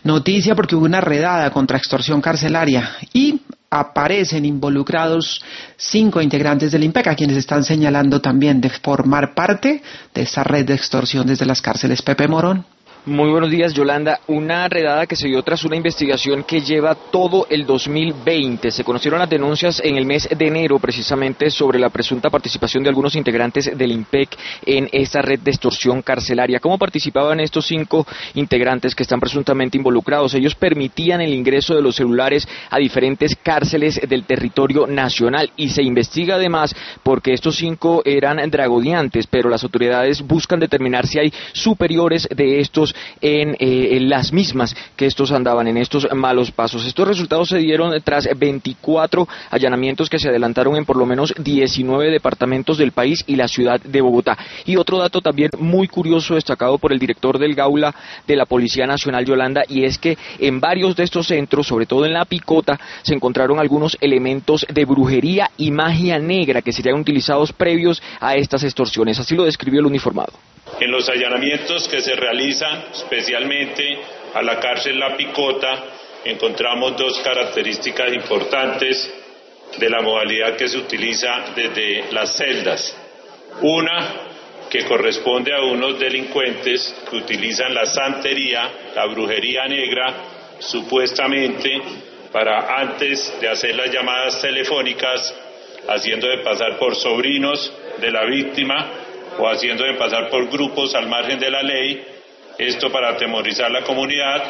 Noticia porque hubo una redada contra extorsión carcelaria y aparecen involucrados 5 integrantes del IMPEC, a quienes están señalando también de formar parte de esta red de extorsión desde las cárceles. Pepe Morón. Muy buenos días, Yolanda. Una redada que se dio tras una investigación que lleva todo el 2020. Se conocieron las denuncias en el mes de enero, precisamente, sobre la presunta participación de algunos integrantes del IMPEC en esta red de extorsión carcelaria. ¿Cómo participaban estos 5 integrantes que están presuntamente involucrados? Ellos permitían el ingreso de los celulares a diferentes cárceles del territorio nacional y se investiga además porque estos 5 eran dragodiantes, pero las autoridades buscan determinar si hay superiores de estos en las mismas que estos andaban en estos malos pasos. Estos resultados se dieron tras 24 allanamientos que se adelantaron en por lo menos 19 departamentos del país y la ciudad de Bogotá. Y otro dato también muy curioso, destacado por el director del Gaula de la Policía Nacional, Yolanda, y es que en varios de estos centros, sobre todo en La Picota, se encontraron algunos elementos de brujería y magia negra que serían utilizados previos a estas extorsiones. Así lo describió el uniformado. En los allanamientos que se realizan, especialmente a la cárcel La Picota, encontramos 2 características importantes de la modalidad que se utiliza desde las celdas. Una, que corresponde a unos delincuentes que utilizan la santería, la brujería negra, supuestamente para, antes de hacer las llamadas telefónicas, haciendo de pasar por sobrinos de la víctima o haciendo de pasar por grupos al margen de la ley, esto para atemorizar la comunidad.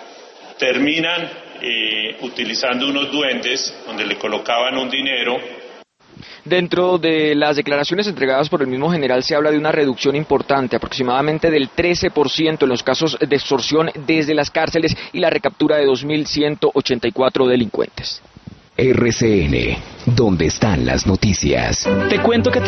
Terminan utilizando unos duendes donde le colocaban un dinero. Dentro de las declaraciones entregadas por el mismo general se habla de una reducción importante, aproximadamente del 13% en los casos de extorsión desde las cárceles y la recaptura de 2.184 delincuentes. RCN, ¿dónde están las noticias? Te cuento que